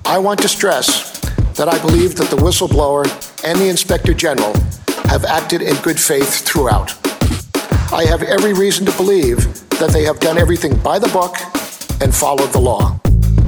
I want to stress that I believe that the whistleblower and the Inspector General have acted in good faith throughout. I have every reason to believe that they have done everything by the book and followed the law.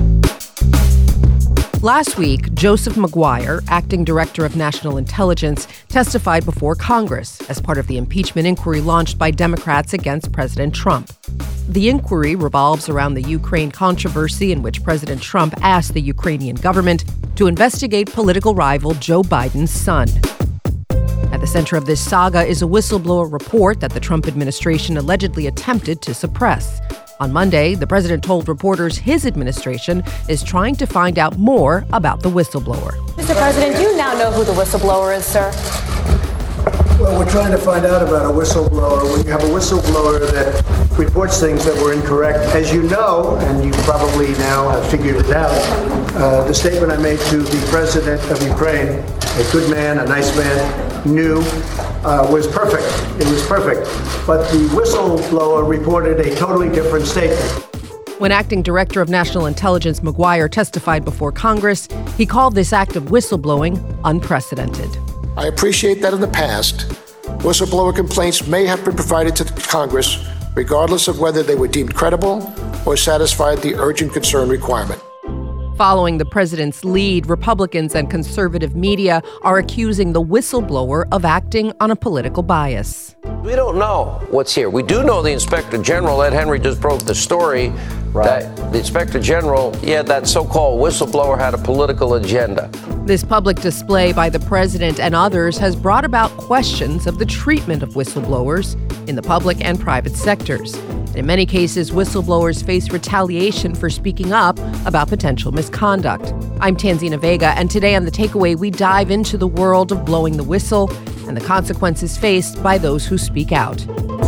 Last week, Joseph Maguire, acting director of national intelligence, testified before Congress as part of the impeachment inquiry launched by Democrats against President Trump. The inquiry revolves around the Ukraine controversy in which President Trump asked the Ukrainian government to investigate political rival Joe Biden's son. At the center of this saga is a whistleblower report that the Trump administration allegedly attempted to suppress. On Monday, the president told reporters his administration is trying to find out more about the whistleblower. Mr. President, do you now know who the whistleblower is, sir? Well, we're trying to find out about a whistleblower. When you have a whistleblower that reports things that were incorrect, as you know, and you probably now have figured it out, the statement I made to the president of Ukraine, a good man, a nice man, was perfect. It was perfect. But the whistleblower reported a totally different statement. When acting director of national intelligence Maguire testified before Congress, he called this act of whistleblowing unprecedented. I appreciate that in the past, whistleblower complaints may have been provided to Congress regardless of whether they were deemed credible or satisfied the urgent concern requirement. Following the president's lead, Republicans and conservative media are accusing the whistleblower of acting on a political bias. We don't know what's here. We do know the Inspector General, Ed Henry, just broke the story that the Inspector General, that so-called whistleblower had a political agenda. This public display by the president and others has brought about questions of the treatment of whistleblowers in the public and private sectors. In many cases, whistleblowers face retaliation for speaking up about potential misconduct. I'm Tanzina Vega, and today on The Takeaway, we dive into the world of blowing the whistle and the consequences faced by those who speak out.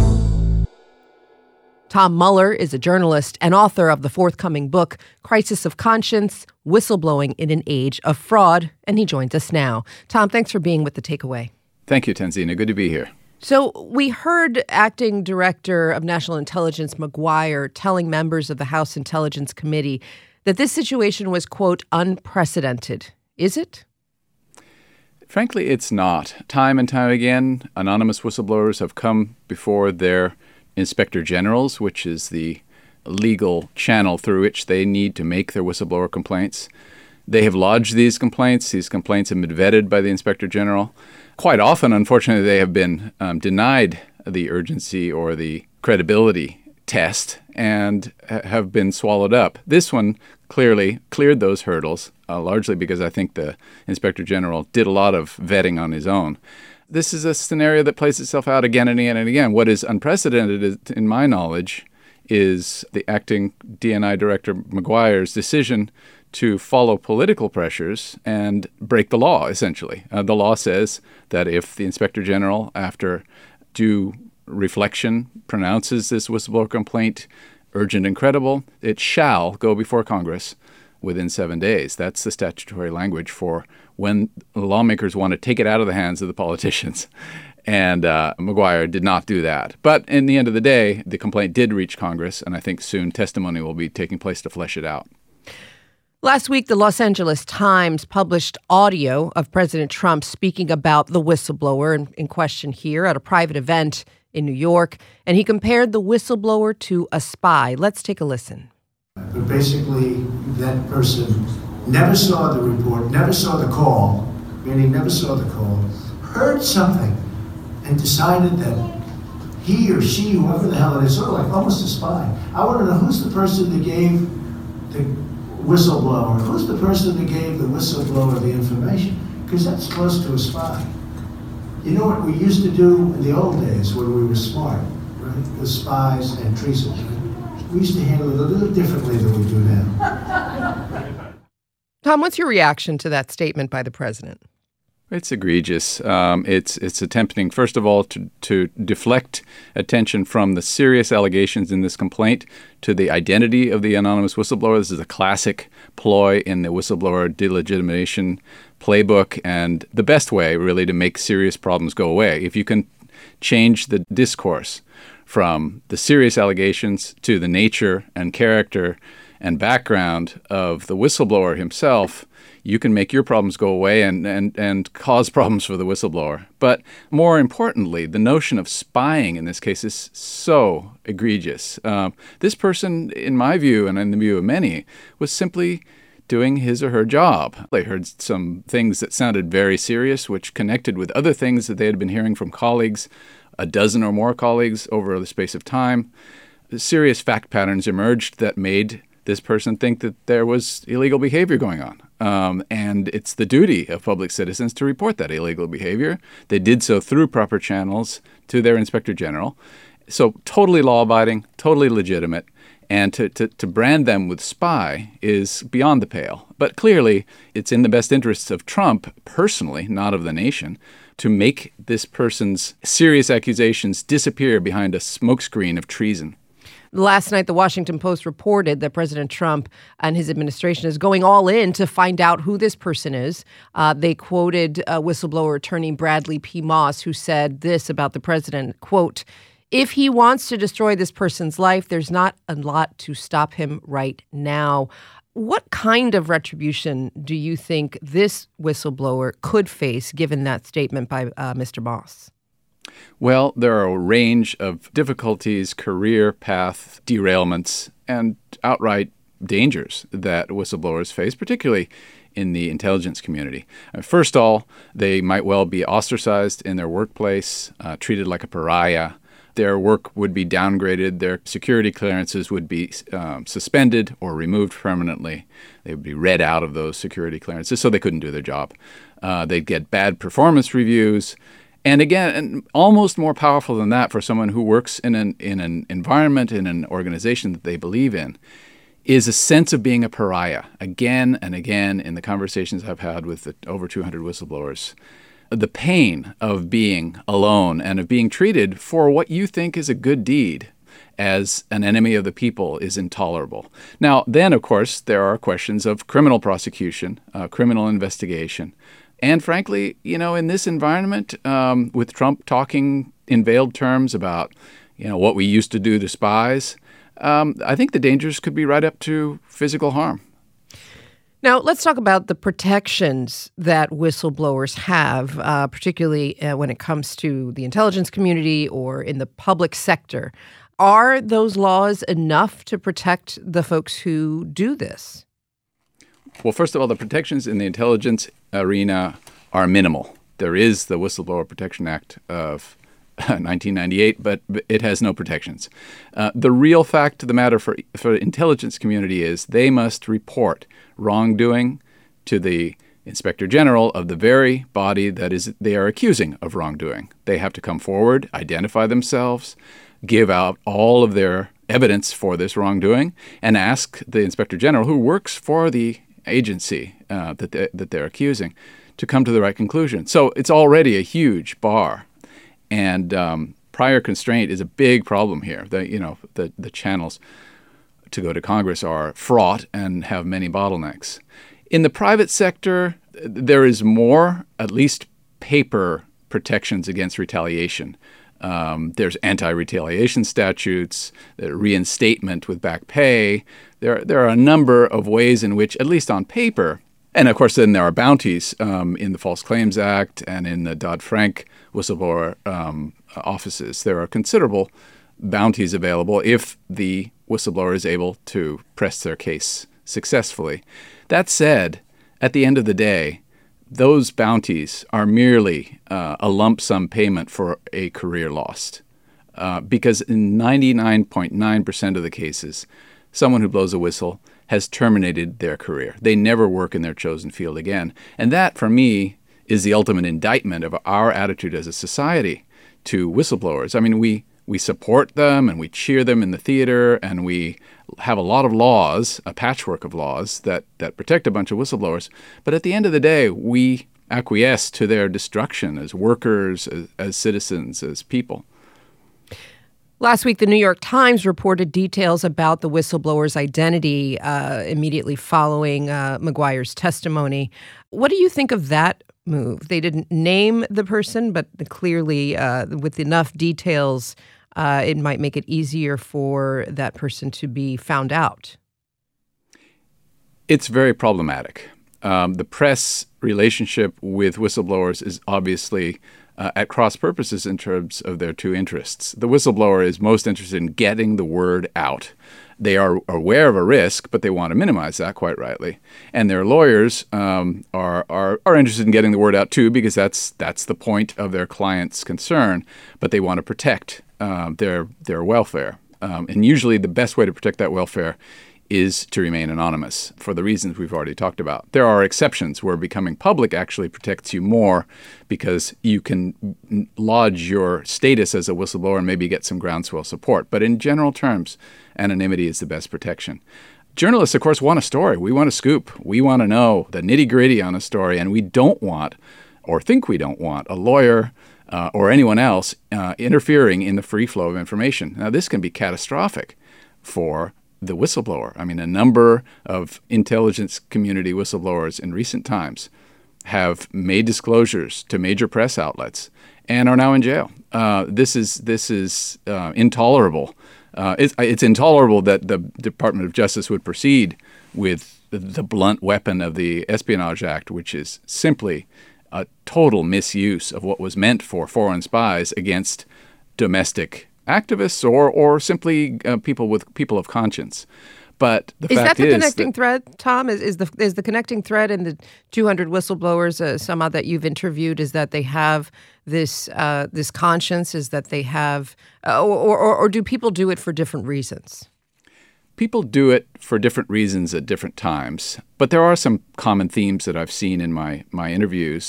Tom Mueller is a journalist and author of the forthcoming book, Crisis of Conscience, Whistleblowing in an Age of Fraud, and he joins us now. Tom, thanks for being with The Takeaway. Thank you, Tanzina. Good to be here. So we heard acting director of national intelligence Maguire telling members of the House Intelligence Committee that this situation was, quote, unprecedented. Is it? Frankly, it's not. Time and time again, anonymous whistleblowers have come before their inspector generals, which is the legal channel through which they need to make their whistleblower complaints. They have lodged these complaints. These complaints have been vetted by the inspector general. Quite often, unfortunately, they have been denied the urgency or the credibility test and have been swallowed up. This one clearly cleared those hurdles, largely because I think the inspector general did a lot of vetting on his own. This is a scenario that plays itself out again and again and again. What is unprecedented, in my knowledge, is the acting DNI director Maguire's decision to follow political pressures and break the law, essentially. The law says that if the Inspector General, after due reflection, pronounces this whistleblower complaint urgent and credible, it shall go before Congress within 7 days. That's the statutory language for when lawmakers want to take it out of the hands of the politicians. And Maguire did not do that. But in the end of the day, the complaint did reach Congress, and I think soon testimony will be taking place to flesh it out. Last week, the Los Angeles Times published audio of President Trump speaking about the whistleblower in question here at a private event in New York, and he compared the whistleblower to a spy. Let's take a listen. But basically, that person never saw the report, never saw the call, meaning never saw the call, heard something, and decided that he or she, whoever the hell it is, sort of like almost a spy. I want to know who's the person that gave the whistleblower, who's the person that gave the whistleblower the information? Because that's close to a spy. You know what we used to do in the old days when we were smart, right? The spies and treason. Right? We used to handle it a little differently than we do now. Tom, what's your reaction to that statement by the president? It's egregious. It's attempting, first of all, to deflect attention from the serious allegations in this complaint to the identity of the anonymous whistleblower. This is a classic ploy in the whistleblower delegitimation playbook, and the best way, really, to make serious problems go away. If you can change the discourse from the serious allegations to the nature and character and background of the whistleblower himself, you can make your problems go away and cause problems for the whistleblower. But more importantly, the notion of spying in this case is so egregious. This person, in my view and in the view of many, was simply doing his or her job. They heard some things that sounded very serious, which connected with other things that they had been hearing from colleagues, a dozen or more colleagues over the space of time. Serious fact patterns emerged that made this person think that there was illegal behavior going on. And it's the duty of public citizens to report that illegal behavior. They did so through proper channels to their inspector general. So totally law-abiding, totally legitimate. And to brand them with spy is beyond the pale. But clearly, it's in the best interests of Trump personally, not of the nation, to make this person's serious accusations disappear behind a smokescreen of treason. Last night, the Washington Post reported that President Trump and his administration is going all in to find out who this person is. They quoted whistleblower attorney Bradley P. Moss, who said this about the president, quote, "If he wants to destroy this person's life, there's not a lot to stop him right now." What kind of retribution do you think this whistleblower could face, given that statement by Mr. Moss? Well, there are a range of difficulties, career path derailments, and outright dangers that whistleblowers face, particularly in the intelligence community. First of all, they might well be ostracized in their workplace, treated like a pariah. Their work would be downgraded. Their security clearances would be suspended or removed permanently. They would be read out of those security clearances so they couldn't do their job. They'd get bad performance reviews. And again, and almost more powerful than that for someone who works in an environment, in an organization that they believe in, is a sense of being a pariah. Again and again in the conversations I've had with the over 200 whistleblowers, the pain of being alone and of being treated for what you think is a good deed as an enemy of the people is intolerable. Now, then, of course, there are questions of criminal prosecution, criminal investigation. And frankly, in this environment, with Trump talking in veiled terms about, what we used to do to spies, I think the dangers could be right up to physical harm. Now, let's talk about the protections that whistleblowers have, particularly when it comes to the intelligence community or in the public sector. Are those laws enough to protect the folks who do this? Well, first of all, the protections in the intelligence arena are minimal. There is the Whistleblower Protection Act of 1998, but it has no protections. The real fact of the matter for the intelligence community is they must report wrongdoing to the Inspector General of the very body that they are accusing of wrongdoing. They have to come forward, identify themselves, give out all of their evidence for this wrongdoing, and ask the Inspector General, who works for the agency that they're accusing, to come to the right conclusion. So it's already a huge bar. And prior constraint is a big problem here. The channels to go to Congress are fraught and have many bottlenecks. In the private sector, there is more, at least paper, protections against retaliation. There's anti-retaliation statutes, reinstatement with back pay. There are a number of ways in which, at least on paper, and of course then there are bounties in the False Claims Act and in the Dodd-Frank whistleblower offices. There are considerable bounties available if the whistleblower is able to press their case successfully. That said, at the end of the day, those bounties are merely a lump sum payment for a career lost. Because in 99.9% of the cases, someone who blows a whistle has terminated their career. They never work in their chosen field again. And that, for me, is the ultimate indictment of our attitude as a society to whistleblowers. I mean, we support them and we cheer them in the theater, and we have a lot of laws, a patchwork of laws that protect a bunch of whistleblowers. But at the end of the day, we acquiesce to their destruction as workers, as citizens, as people. Last week, the New York Times reported details about the whistleblower's identity immediately following Maguire's testimony. What do you think of that move? They didn't name the person, but clearly with enough details, it might make it easier for that person to be found out. It's very problematic. The press relationship with whistleblowers is obviously at cross purposes in terms of their two interests. The whistleblower is most interested in getting the word out. They are aware of a risk, but they want to minimize that, quite rightly. And their lawyers are interested in getting the word out too, because that's the point of their client's concern. But they want to protect their welfare, and usually the best way to protect that welfare is to remain anonymous for the reasons we've already talked about. There are exceptions where becoming public actually protects you more because you can lodge your status as a whistleblower and maybe get some groundswell support. But in general terms, anonymity is the best protection. Journalists, of course, want a story. We want a scoop. We want to know the nitty-gritty on a story, and we don't want, or think we don't want, a lawyer or anyone else interfering in the free flow of information. Now, this can be catastrophic for the whistleblower. I mean, a number of intelligence community whistleblowers in recent times have made disclosures to major press outlets and are now in jail. This is intolerable. It's intolerable that the Department of Justice would proceed with the blunt weapon of the Espionage Act, which is simply a total misuse of what was meant for foreign spies against domestic activists or simply people of conscience. But the fact is, is that the connecting thread, Tom? Is the connecting thread in the 200 whistleblowers somehow that you've interviewed is that they have this conscience? Is that they have, or do people do it for different reasons? People do it for different reasons at different times, but there are some common themes that I've seen in my interviews.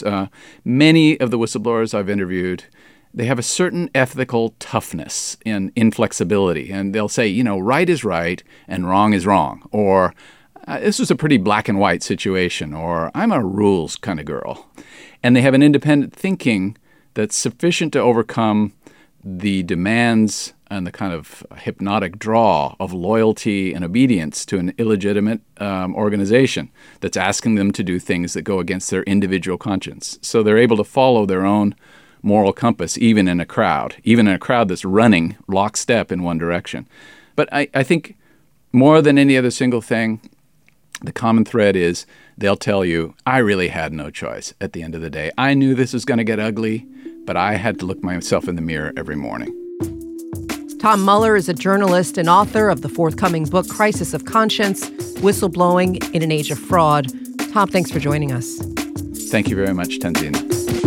Many of the whistleblowers I've interviewed, they have a certain ethical toughness and inflexibility, and they'll say, right is right and wrong is wrong, or this was a pretty black and white situation, or I'm a rules kind of girl. And they have an independent thinking that's sufficient to overcome the demands and the kind of hypnotic draw of loyalty and obedience to an illegitimate organization that's asking them to do things that go against their individual conscience. So they're able to follow their own moral compass, even in a crowd that's running lockstep in one direction. But I think more than any other single thing, the common thread is they'll tell you, I really had no choice at the end of the day. I knew this was going to get ugly, but I had to look myself in the mirror every morning. Tom Mueller is a journalist and author of the forthcoming book, Crisis of Conscience, Whistleblowing in an Age of Fraud. Tom, thanks for joining us. Thank you very much, Tanzina.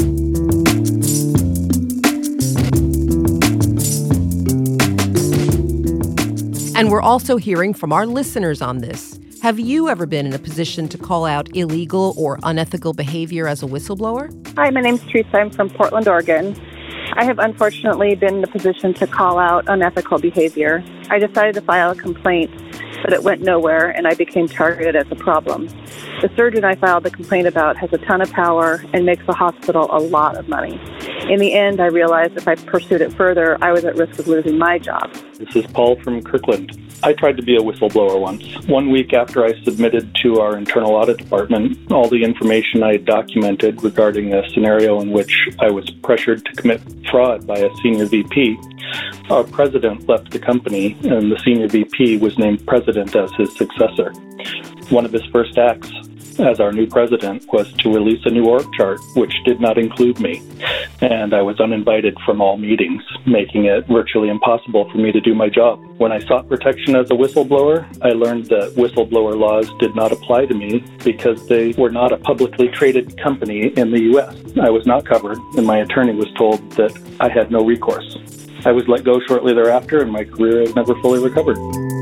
And we're also hearing from our listeners on this. Have you ever been in a position to call out illegal or unethical behavior as a whistleblower? Hi, my name's Teresa. I'm from Portland, Oregon. I have unfortunately been in a position to call out unethical behavior. I decided to file a complaint, but it went nowhere, and I became targeted as a problem. The surgeon I filed the complaint about has a ton of power and makes the hospital a lot of money. In the end, I realized if I pursued it further, I was at risk of losing my job. This is Paul from Kirkland. I tried to be a whistleblower once. 1 week after I submitted to our internal audit department all the information I had documented regarding a scenario in which I was pressured to commit fraud by a senior VP, our president left the company and the senior VP was named president as his successor. One of his first acts as our new president was to release a new org chart, which did not include me. And I was uninvited from all meetings, making it virtually impossible for me to do my job. When I sought protection as a whistleblower, I learned that whistleblower laws did not apply to me because they were not a publicly traded company in the U.S. I was not covered, and my attorney was told that I had no recourse. I was let go shortly thereafter, and my career has never fully recovered.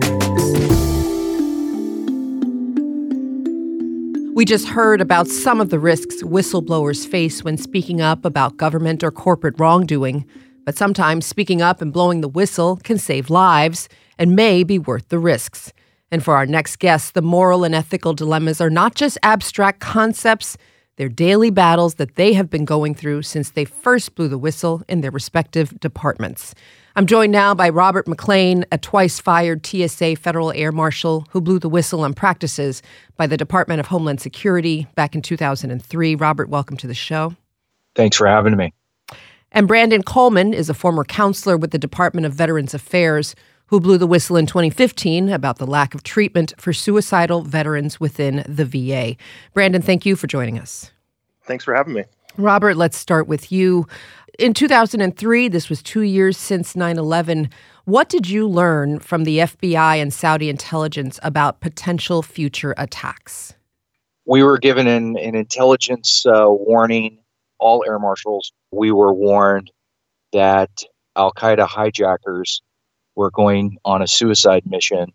We just heard about some of the risks whistleblowers face when speaking up about government or corporate wrongdoing. But sometimes speaking up and blowing the whistle can save lives and may be worth the risks. And for our next guest, the moral and ethical dilemmas are not just abstract concepts, they're daily battles that they have been going through since they first blew the whistle in their respective departments. I'm joined now by Robert McLean, a twice-fired TSA federal air marshal who blew the whistle on practices by the Department of Homeland Security back in 2003. Robert, welcome to the show. Thanks for having me. And Brandon Coleman is a former counselor with the Department of Veterans Affairs who blew the whistle in 2015 about the lack of treatment for suicidal veterans within the VA. Brandon, thank you for joining us. Thanks for having me. Robert, let's start with you. In 2003, this was 2 years since 9/11. What did you learn from the FBI and Saudi intelligence about potential future attacks? We were given an intelligence warning, all air marshals. We were warned that al-Qaeda hijackers were going on a suicide mission.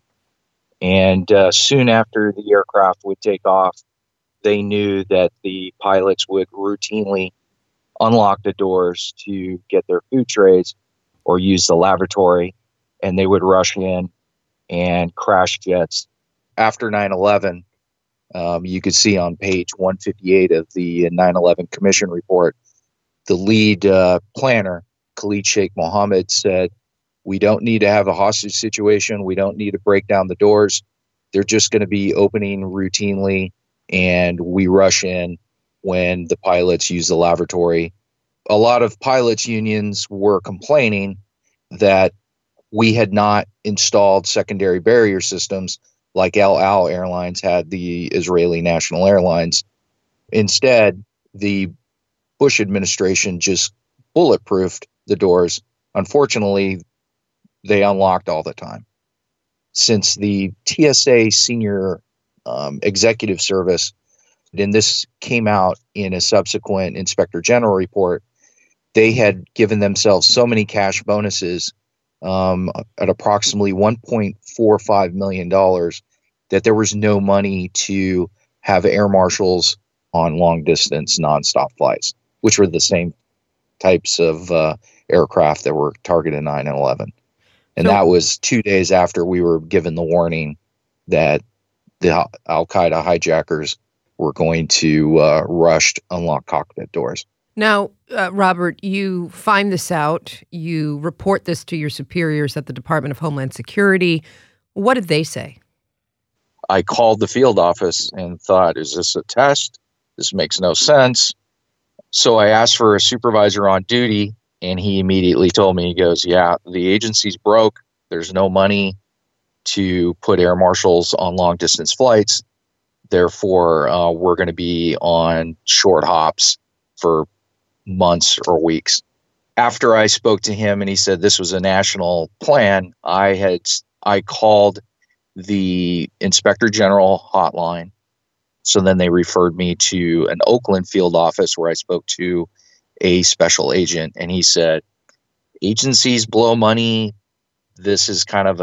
And soon after the aircraft would take off, they knew that the pilots would routinely unlock the doors to get their food trays or use the lavatory, and they would rush in and crash jets. After 9/11, you could see on page 158 of the 9/11 Commission report, the lead planner, Khalid Sheikh Mohammed, said, "We don't need to have a hostage situation. We don't need to break down the doors. They're just going to be opening routinely, and we rush in when the pilots use the lavatory." A lot of pilots' unions were complaining that we had not installed secondary barrier systems like El Al Airlines had the Israeli National Airlines. Instead, the Bush administration just bulletproofed the doors. Unfortunately, they unlocked all the time. Since the TSA senior executive service, and this came out in a subsequent Inspector General report, they had given themselves so many cash bonuses at approximately $1.45 million that there was no money to have air marshals on long distance nonstop flights, which were the same types of aircraft that were targeted 9/11. And that was 2 days after we were given the warning that the al-Qaeda hijackers were going to rush to unlock cockpit doors. Now, Robert, you find this out. You report this to your superiors at the Department of Homeland Security. What did they say? I called the field office and thought, is this a test? This makes no sense. So I asked for a supervisor on duty, and he immediately told me, he goes, yeah, the agency's broke. There's no money to put air marshals on long distance flights. Therefore, we're going to be on short hops for months or weeks. After I spoke to him and he said this was a national plan, I called the Inspector General hotline. So then they referred me to an Oakland field office where I spoke to a special agent, and he said, agencies blow money. This is kind of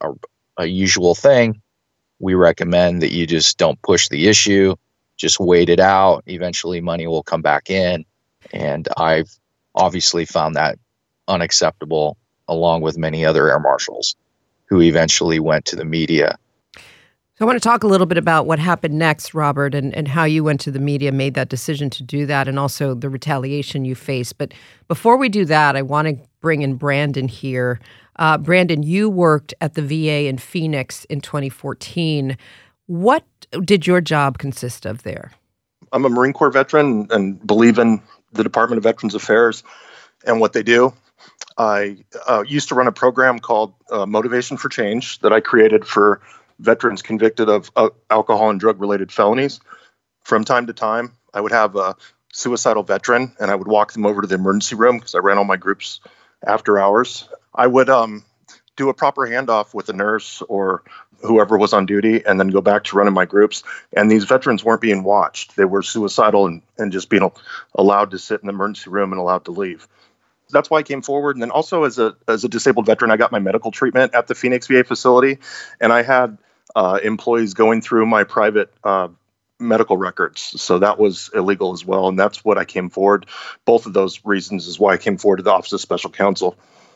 a usual thing. We recommend that you just don't push the issue, just wait it out. Eventually money will come back in. And I've obviously found that unacceptable, along with many other air marshals who eventually went to the media. So I want to talk a little bit about what happened next, Robert, and how you went to the media, made that decision to do that, and also the retaliation you faced. But before we do that, I want to bring in Brandon here. Brandon, you worked at the VA in Phoenix in 2014. What did your job consist of there? I'm a Marine Corps veteran and believe in the Department of Veterans Affairs and what they do. I used to run a program called Motivation for Change that I created for veterans convicted of alcohol and drug-related felonies. From time to time, I would have a suicidal veteran, and I would walk them over to the emergency room because I ran all my groups after hours. I would do a proper handoff with a nurse or whoever was on duty, and then go back to running my groups. And these veterans weren't being watched. They were suicidal and just being allowed to sit in the emergency room and allowed to leave. That's why I came forward. And then also as a disabled veteran, I got my medical treatment at the Phoenix VA facility, and I had employees going through my private medical records. So that was illegal as well. And that's what I came forward. Both of those reasons is why I came forward to the Office of Special Counsel.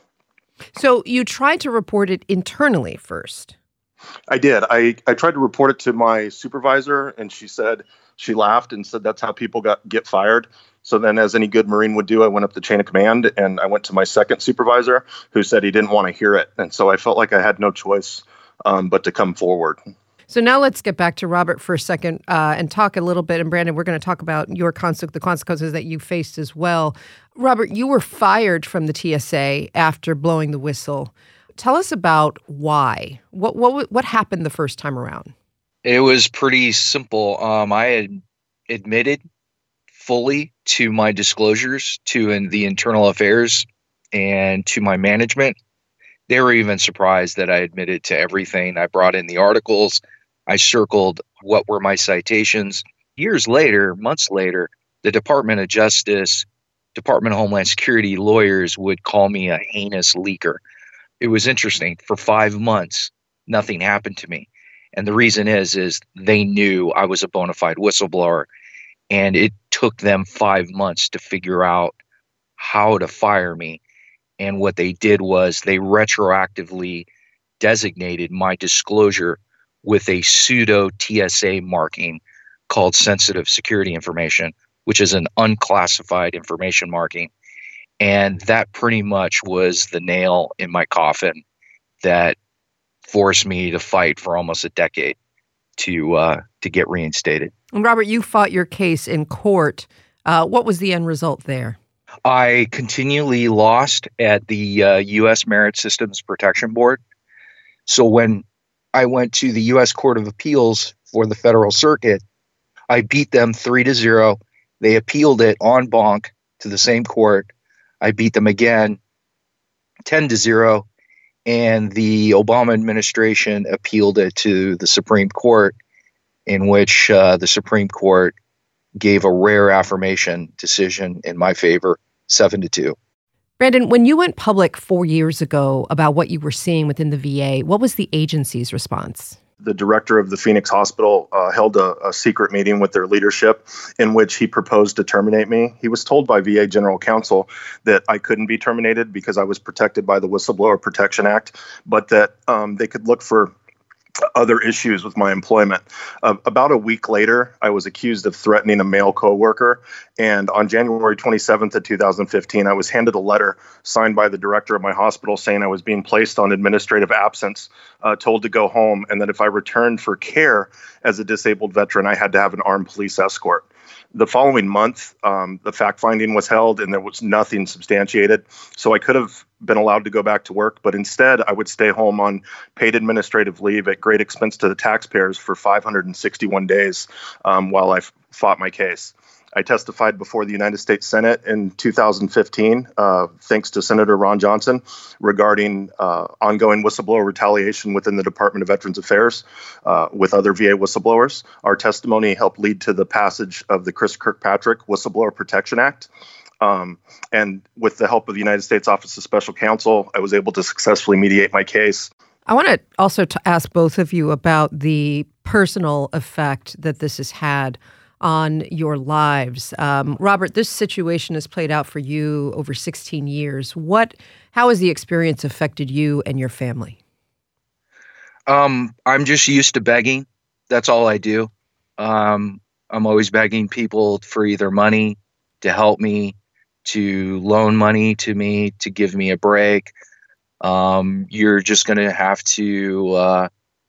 So you tried to report it internally first. I did. I tried to report it to my supervisor, and she laughed and said that's how people get fired. So then, as any good Marine would do, I went up the chain of command, and I went to my second supervisor, who said he didn't want to hear it. And so I felt like I had no choice but to come forward. So now let's get back to Robert for a second and talk a little bit. And Brandon, we're going to talk about the consequences that you faced as well. Robert, you were fired from the TSA after blowing the whistle. Tell us about why. What happened the first time around? It was pretty simple. I had admitted fully to my disclosures to the internal affairs and to my management. They were even surprised that I admitted to everything. I brought in the articles. I circled what were my citations. Years later, months later, the Department of Justice, Department of Homeland Security lawyers would call me a heinous leaker. It was interesting. For 5 months, nothing happened to me. And the reason is they knew I was a bona fide whistleblower, and it took them 5 months to figure out how to fire me. And what they did was they retroactively designated my disclosure with a pseudo TSA marking called sensitive security information, which is an unclassified information marking. And that pretty much was the nail in my coffin that forced me to fight for almost a decade to get reinstated. And Robert, you fought your case in court. What was the end result there? I continually lost at the U.S. Merit Systems Protection Board. So when I went to the U.S. Court of Appeals for the Federal Circuit, I beat them 3-0. They appealed it en banc to the same court. I beat them again 10-0. And the Obama administration appealed it to the Supreme Court, in which the Supreme Court gave a rare affirmation decision in my favor, 7-2. Brandon, when you went public 4 years ago about what you were seeing within the VA, what was the agency's response? The director of the Phoenix Hospital held a secret meeting with their leadership in which he proposed to terminate me. He was told by VA General Counsel that I couldn't be terminated because I was protected by the Whistleblower Protection Act, but that they could look for other issues with my employment. About a week later, I was accused of threatening a male coworker. And on January 27th of 2015, I was handed a letter signed by the director of my hospital saying I was being placed on administrative absence, told to go home, and that if I returned for care as a disabled veteran, I had to have an armed police escort. The following month, the fact-finding was held, and there was nothing substantiated. So I could have been allowed to go back to work, but instead I would stay home on paid administrative leave at great expense to the taxpayers for 561 days while I fought my case. I testified before the United States Senate in 2015, thanks to Senator Ron Johnson, regarding ongoing whistleblower retaliation within the Department of Veterans Affairs with other VA whistleblowers. Our testimony helped lead to the passage of the Chris Kirkpatrick Whistleblower Protection Act. And with the help of the United States Office of Special Counsel, I was able to successfully mediate my case. I want to also ask both of you about the personal effect that this has had on your lives. Robert, this situation has played out for you over 16 years. How has the experience affected you and your family? I'm just used to begging. That's all I do. I'm always begging people for either money to help me, to loan money to me, to give me a break. You're just going to have to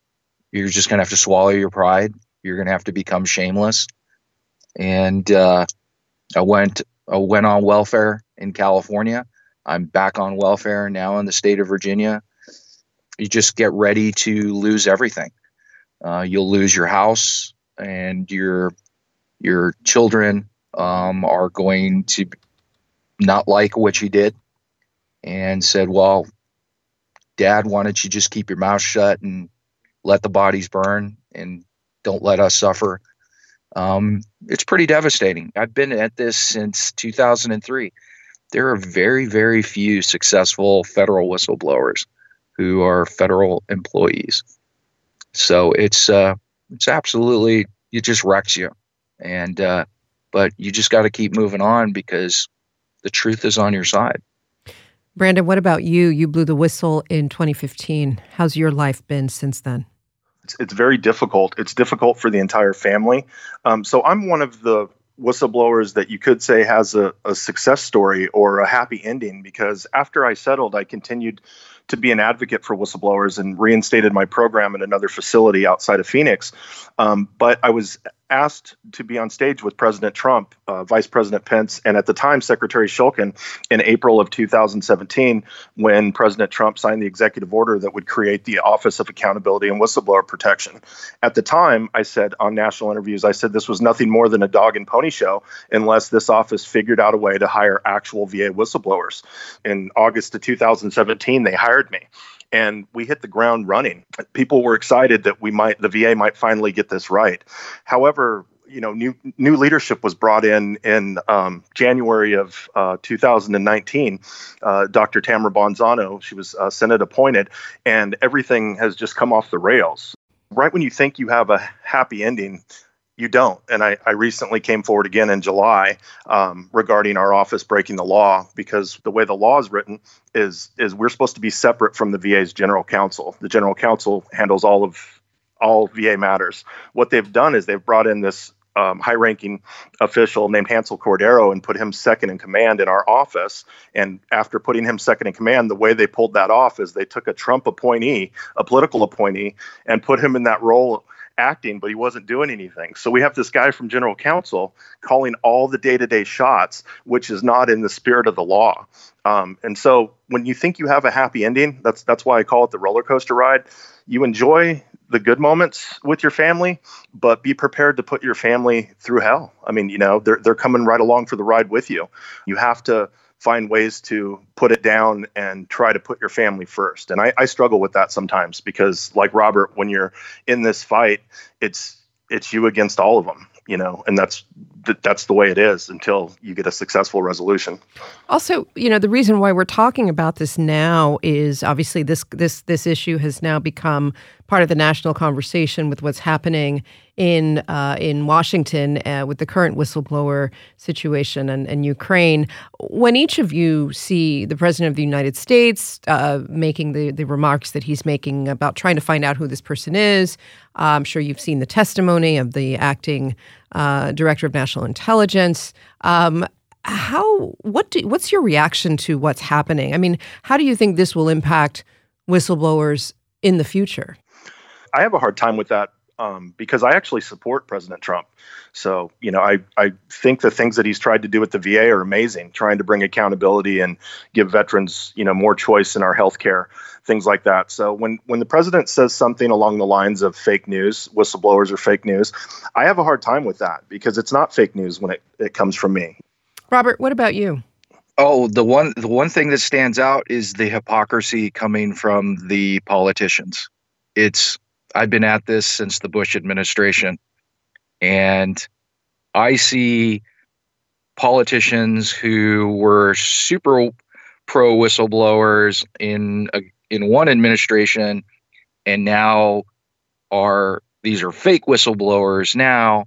swallow your pride. You're going to have to become shameless. And I went on welfare in California. I'm back on welfare now in the state of Virginia. You just get ready to lose everything. You'll lose your house, and your children are going to not like what you did, and said, well, Dad, why don't you just keep your mouth shut and let the bodies burn and don't let us suffer. It's pretty devastating. I've been at this since 2003. There are very, very few successful federal whistleblowers who are federal employees. So it's absolutely, it just wrecks you. And but you just got to keep moving on because the truth is on your side. Brandon, what about you? You blew the whistle in 2015. How's your life been since then? It's very difficult. It's difficult for the entire family. So I'm one of the whistleblowers that you could say has a success story or a happy ending, because after I settled, I continued to be an advocate for whistleblowers and reinstated my program in another facility outside of Phoenix. But I was asked to be on stage with President Trump, Vice President Pence, and at the time, Secretary Shulkin in April of 2017, when President Trump signed the executive order that would create the Office of Accountability and Whistleblower Protection. At the time, I said on national interviews, I said this was nothing more than a dog and pony show unless this office figured out a way to hire actual VA whistleblowers. In August of 2017, they hired me. And we hit the ground running. People were excited that the VA might finally get this right. However, new leadership was brought in January of 2019. Dr. Tamara Bonzano, she was Senate appointed, and everything has just come off the rails. Right when you think you have a happy ending, you don't. And I recently came forward again in July regarding our office breaking the law, because the way the law is written is we're supposed to be separate from the VA's general counsel. The general counsel handles all VA matters. What they've done is they've brought in this high-ranking official named Hansel Cordero and put him second in command in our office. And after putting him second in command, the way they pulled that off is they took a Trump appointee, a political appointee, and put him in that role acting, but he wasn't doing anything. So we have this guy from general counsel calling all the day-to-day shots, which is not in the spirit of the law. And so when you think you have a happy ending, that's why I call it the roller coaster ride. You enjoy the good moments with your family, but be prepared to put your family through hell. I mean, they're coming right along for the ride with you. You have to find ways to put it down and try to put your family first. And I struggle with that sometimes because, like Robert, when you're in this fight, it's you against all of them, and that's the way it is until you get a successful resolution. Also, the reason why we're talking about this now is obviously this issue has now become part of the national conversation with what's happening in Washington with the current whistleblower situation and Ukraine. When each of you see the President of the United States making the remarks that he's making about trying to find out who this person is, I'm sure you've seen the testimony of the acting Director of National Intelligence. What's your reaction to what's happening? I mean, how do you think this will impact whistleblowers in the future? I have a hard time with that because I actually support President Trump. So, I think the things that he's tried to do with the VA are amazing, trying to bring accountability and give veterans, more choice in our healthcare, things like that. So when the president says something along the lines of fake news, whistleblowers are fake news, I have a hard time with that because it's not fake news when it comes from me. Robert, what about you? Oh, the one thing that stands out is the hypocrisy coming from the politicians. I've been at this since the Bush administration, and I see politicians who were super pro whistleblowers in one administration, and now these are fake whistleblowers now.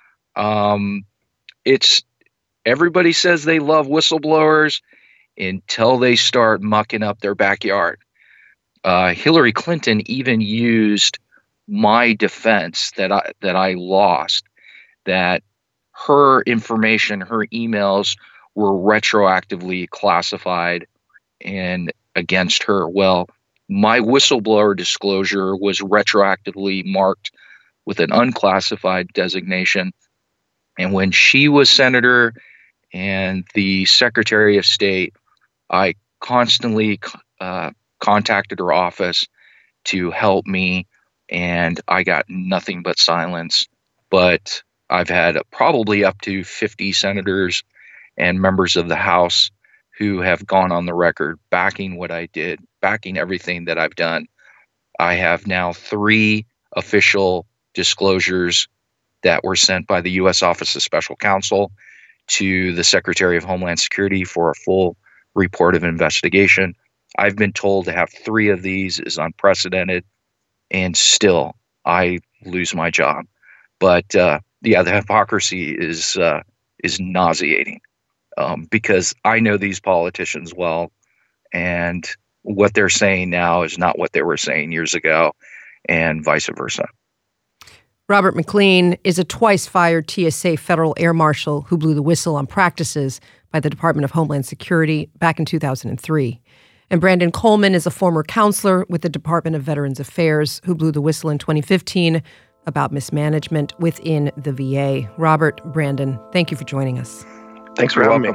Everybody says they love whistleblowers until they start mucking up their backyard. Hillary Clinton even used my defense that I lost, that her information, her emails were retroactively classified and against her. Well, my whistleblower disclosure was retroactively marked with an unclassified designation. And when she was senator and the Secretary of State, I constantly contacted her office to help me, and I got nothing but silence. But I've had probably up to 50 senators and members of the House who have gone on the record backing what I did, backing everything that I've done. I have now 3 official disclosures that were sent by the U.S. Office of Special Counsel to the Secretary of Homeland Security for a full report of investigation. I've been told to have 3 of these is unprecedented, and still I lose my job. But the hypocrisy is nauseating because I know these politicians well, and what they're saying now is not what they were saying years ago, and vice versa. Robert McLean is a twice-fired TSA federal air marshal who blew the whistle on practices by the Department of Homeland Security back in 2003. And Brandon Coleman is a former counselor with the Department of Veterans Affairs who blew the whistle in 2015 about mismanagement within the VA. Robert, Brandon, thank you for joining us. Thanks for having me.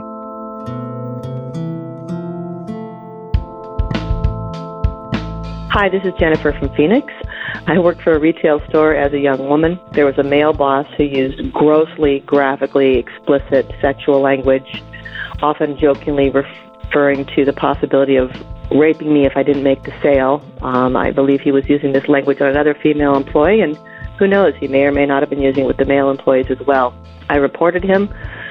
Hi, this is Jennifer from Phoenix. I worked for a retail store as a young woman. There was a male boss who used grossly, graphically explicit sexual language, often jokingly referring to the possibility of raping me if I didn't make the sale. I believe he was using this language on another female employee, and who knows, he may or may not have been using it with the male employees as well. I reported him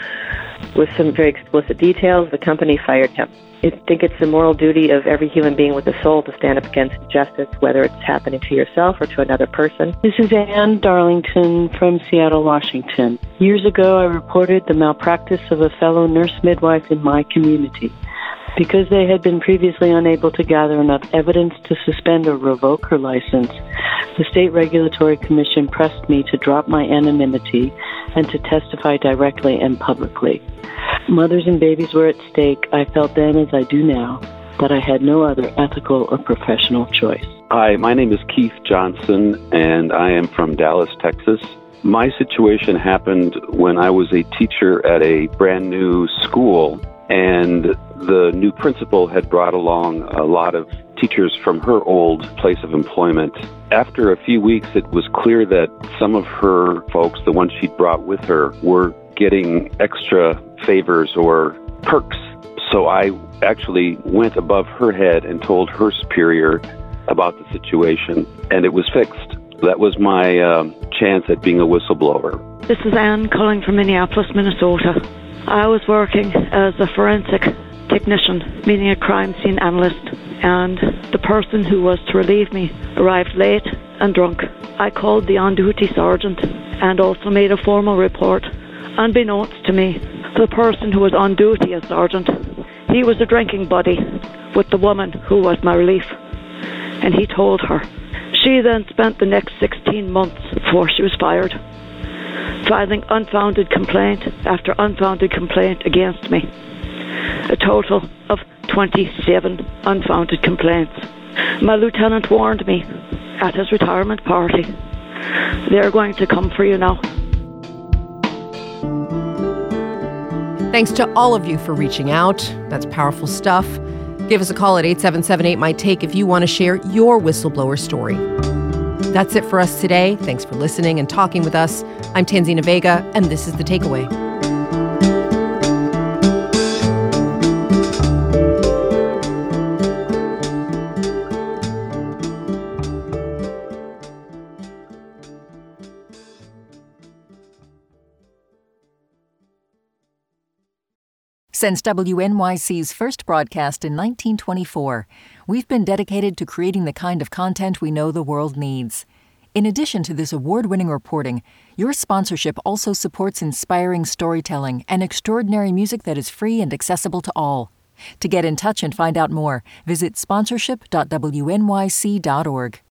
with some very explicit details. The company fired him. I think it's the moral duty of every human being with a soul to stand up against injustice, whether it's happening to yourself or to another person. This is Ann Darlington from Seattle, Washington. Years ago, I reported the malpractice of a fellow nurse midwife in my community. Because they had been previously unable to gather enough evidence to suspend or revoke her license, the State Regulatory Commission pressed me to drop my anonymity and to testify directly and publicly. Mothers and babies were at stake. I felt then, as I do now, that I had no other ethical or professional choice. Hi, my name is Keith Johnson, and I am from Dallas, Texas. My situation happened when I was a teacher at a brand new school, and the new principal had brought along a lot of teachers from her old place of employment. After a few weeks, it was clear that some of her folks, the ones she'd brought with her, were getting extra favors or perks. So I actually went above her head and told her superior about the situation, and it was fixed. That was my chance at being a whistleblower. This is Anne calling from Minneapolis, Minnesota. I was working as a forensic technician, meaning a crime scene analyst, and the person who was to relieve me arrived late and drunk. I called the on-duty sergeant and also made a formal report. Unbeknownst to me, the person who was on duty as sergeant, he was a drinking buddy with the woman who was my relief, and he told her. She then spent the next 16 months before she was fired, filing unfounded complaint after unfounded complaint against me. A total of 27 unfounded complaints. My lieutenant warned me at his retirement party, they're going to come for you now. Thanks to all of you for reaching out. That's powerful stuff. Give us a call at 877-8MIGHT-TAKE if you want to share your whistleblower story. That's it for us today. Thanks for listening and talking with us. I'm Tanzina Vega, and this is The Takeaway. Since WNYC's first broadcast in 1924, we've been dedicated to creating the kind of content we know the world needs. In addition to this award-winning reporting, your sponsorship also supports inspiring storytelling and extraordinary music that is free and accessible to all. To get in touch and find out more, visit sponsorship.wnyc.org.